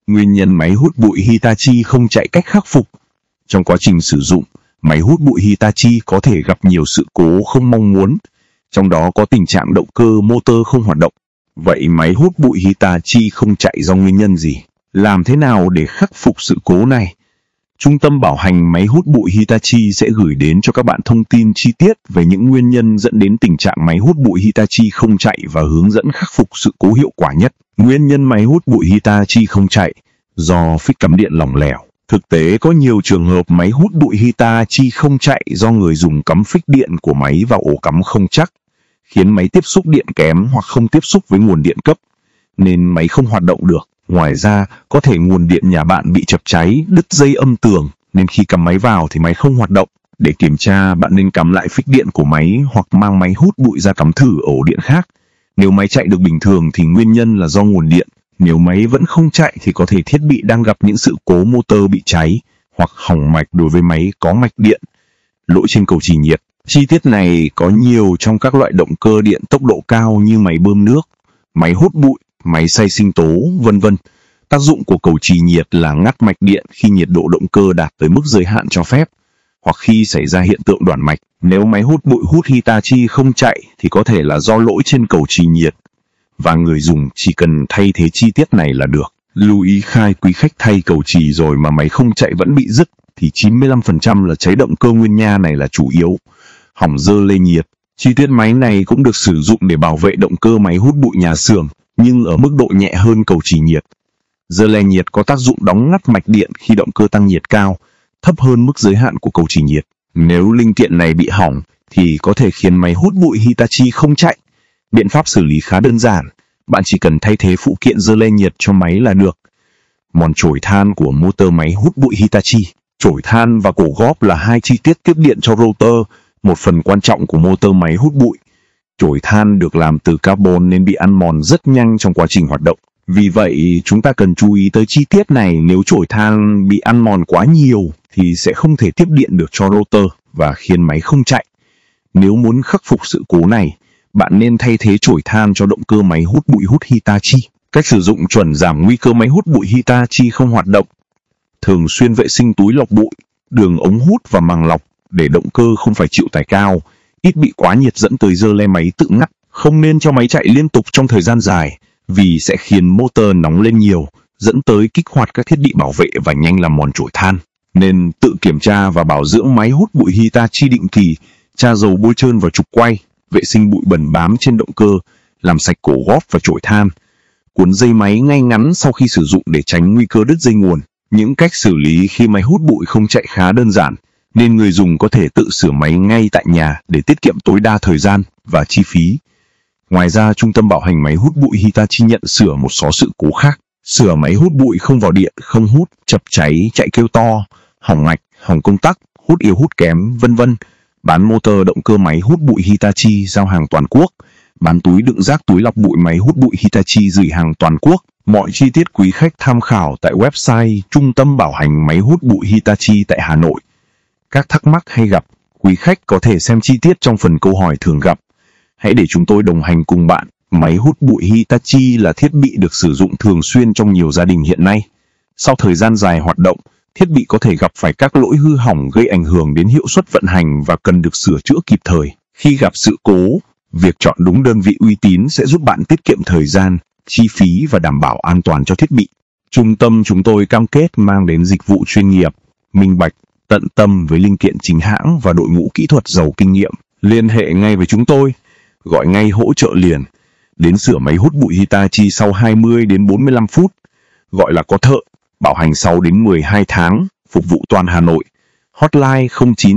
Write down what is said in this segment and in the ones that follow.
Nguyên nhân máy hút bụi Hitachi không chạy cách khắc phục. Trong quá trình sử dụng, máy hút bụi Hitachi có thể gặp nhiều sự cố không mong muốn, trong đó có tình trạng động cơ motor không hoạt động. Vậy máy hút bụi Hitachi không chạy do nguyên nhân gì? Làm thế nào để khắc phục sự cố này? Trung tâm bảo hành máy hút bụi Hitachi sẽ gửi đến cho các bạn thông tin chi tiết về những nguyên nhân dẫn đến tình trạng máy hút bụi Hitachi không chạy và hướng dẫn khắc phục sự cố hiệu quả nhất. Nguyên nhân máy hút bụi Hitachi không chạy do phích cắm điện lỏng lẻo. Thực tế có nhiều trường hợp máy hút bụi Hitachi không chạy do người dùng cắm phích điện của máy vào ổ cắm không chắc, khiến máy tiếp xúc điện kém hoặc không tiếp xúc với nguồn điện cấp, nên máy không hoạt động được. Ngoài ra, có thể nguồn điện nhà bạn bị chập cháy, đứt dây âm tường, nên khi cắm máy vào thì máy không hoạt động. Để kiểm tra, bạn nên cắm lại phích điện của máy hoặc mang máy hút bụi ra cắm thử ổ điện khác. Nếu máy chạy được bình thường thì nguyên nhân là do nguồn điện. Nếu máy vẫn không chạy thì có thể thiết bị đang gặp những sự cố motor bị cháy hoặc hỏng mạch đối với máy có mạch điện. Lỗi trên cầu trì nhiệt. Chi tiết này có nhiều trong các loại động cơ điện tốc độ cao như máy bơm nước, máy hút bụi, máy xay sinh tố, vân vân. Tác dụng của cầu trì nhiệt là ngắt mạch điện khi nhiệt độ động cơ đạt tới mức giới hạn cho phép, hoặc khi xảy ra hiện tượng đoản mạch. Nếu máy hút bụi hút Hitachi không chạy thì có thể là do lỗi trên cầu trì nhiệt, và người dùng chỉ cần thay thế chi tiết này là được. Lưu ý khai quý khách thay cầu trì rồi mà máy không chạy vẫn bị rứt thì 95% là cháy động cơ nguyên nha này là chủ yếu. Hỏng dơ lê nhiệt. Chi tiết máy này cũng được sử dụng để bảo vệ động cơ máy hút bụi nhà xưởng, nhưng ở mức độ nhẹ hơn cầu trì nhiệt. Dơ le nhiệt có tác dụng đóng ngắt mạch điện khi động cơ tăng nhiệt cao, thấp hơn mức giới hạn của cầu trì nhiệt. Nếu linh kiện này bị hỏng thì có thể khiến máy hút bụi Hitachi không chạy. Biện pháp xử lý khá đơn giản, bạn chỉ cần thay thế phụ kiện dơ le nhiệt cho máy là được. Mòn chổi than của motor máy hút bụi Hitachi. Chổi than và cổ góp là hai chi tiết tiếp điện cho rotor, một phần quan trọng của motor máy hút bụi. Chổi than được làm từ carbon nên bị ăn mòn rất nhanh trong quá trình hoạt động. Vì vậy, chúng ta cần chú ý tới chi tiết này. Nếu chổi than bị ăn mòn quá nhiều thì sẽ không thể tiếp điện được cho rotor và khiến máy không chạy. Nếu muốn khắc phục sự cố này, bạn nên thay thế chổi than cho động cơ máy hút bụi hút Hitachi. Cách sử dụng chuẩn giảm nguy cơ máy hút bụi Hitachi không hoạt động. Thường xuyên vệ sinh túi lọc bụi, đường ống hút và màng lọc để động cơ không phải chịu tải cao, ít bị quá nhiệt dẫn tới dơ le máy tự ngắt. Không nên cho máy chạy liên tục trong thời gian dài, vì sẽ khiến motor nóng lên nhiều, dẫn tới kích hoạt các thiết bị bảo vệ và nhanh làm mòn chổi than. Nên tự kiểm tra và bảo dưỡng máy hút bụi Hitachi định kỳ, tra dầu bôi trơn vào trục quay, vệ sinh bụi bẩn bám trên động cơ, làm sạch cổ góp và chổi than. Cuốn dây máy ngay ngắn sau khi sử dụng để tránh nguy cơ đứt dây nguồn. Những cách xử lý khi máy hút bụi không chạy khá đơn giản, nên người dùng có thể tự sửa máy ngay tại nhà để tiết kiệm tối đa thời gian và chi phí. Ngoài ra, trung tâm bảo hành máy hút bụi Hitachi nhận sửa một số sự cố khác. Sửa máy hút bụi không vào điện, không hút, chập cháy, chạy kêu to, hỏng mạch, hỏng công tắc, hút yếu hút kém, vân vân. Bán motor động cơ máy hút bụi Hitachi giao hàng toàn quốc. Bán túi đựng rác túi lọc bụi máy hút bụi Hitachi gửi hàng toàn quốc. Mọi chi tiết quý khách tham khảo tại website Trung tâm bảo hành máy hút bụi Hitachi tại Hà Nội. Các thắc mắc hay gặp, quý khách có thể xem chi tiết trong phần câu hỏi thường gặp. Hãy để chúng tôi đồng hành cùng bạn. Máy hút bụi Hitachi là thiết bị được sử dụng thường xuyên trong nhiều gia đình hiện nay. Sau thời gian dài hoạt động, thiết bị có thể gặp phải các lỗi hư hỏng gây ảnh hưởng đến hiệu suất vận hành và cần được sửa chữa kịp thời. Khi gặp sự cố, việc chọn đúng đơn vị uy tín sẽ giúp bạn tiết kiệm thời gian, chi phí và đảm bảo an toàn cho thiết bị. Trung tâm chúng tôi cam kết mang đến dịch vụ chuyên nghiệp, minh bạch, tận tâm với linh kiện chính hãng và đội ngũ kỹ thuật giàu kinh nghiệm. Liên hệ ngay với chúng tôi, gọi ngay hỗ trợ liền. Đến sửa máy hút bụi Hitachi sau 20 đến 45 phút, gọi là có thợ, bảo hành 6 đến 12 tháng, phục vụ toàn Hà Nội. Hotline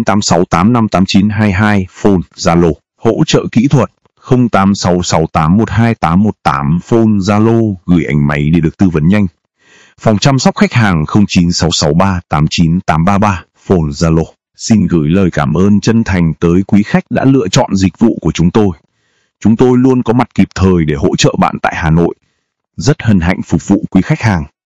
0986858922, phone Zalo. Hỗ trợ kỹ thuật 0866812818, phone Zalo, gửi ảnh máy để được tư vấn nhanh. Phòng chăm sóc khách hàng 09663898833, phone Zalo. Xin gửi lời cảm ơn chân thành tới quý khách đã lựa chọn dịch vụ của chúng tôi. Chúng tôi luôn có mặt kịp thời để hỗ trợ bạn tại Hà Nội. Rất hân hạnh phục vụ quý khách hàng.